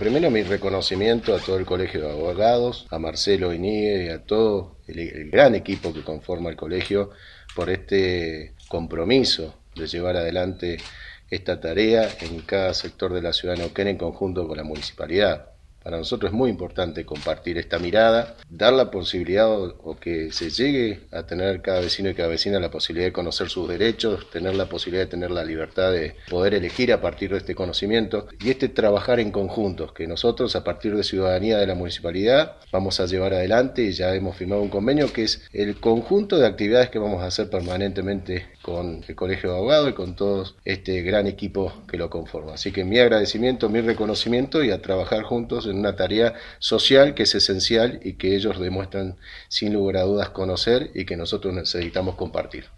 primero mi reconocimiento a todo el Colegio de Abogados, a Marcelo Iñiguez y a todo el gran equipo que conforma el colegio por este compromiso de llevar adelante esta tarea en cada sector de la ciudad de Neuquén en conjunto con la municipalidad. Para nosotros es muy importante compartir esta mirada, dar la posibilidad o que se llegue a tener cada vecino y cada vecina la posibilidad de conocer sus derechos, tener la posibilidad de tener la libertad de poder elegir a partir de este conocimiento y este trabajar en conjuntos que nosotros a partir de ciudadanía de la municipalidad vamos a llevar adelante y ya hemos firmado un convenio que es el conjunto de actividades que vamos a hacer permanentemente con el Colegio de Abogados y con todo este gran equipo que lo conforma. Así que mi agradecimiento, mi reconocimiento y a trabajar juntos en una tarea social que es esencial y que ellos demuestran sin lugar a dudas conocer y que nosotros necesitamos compartir.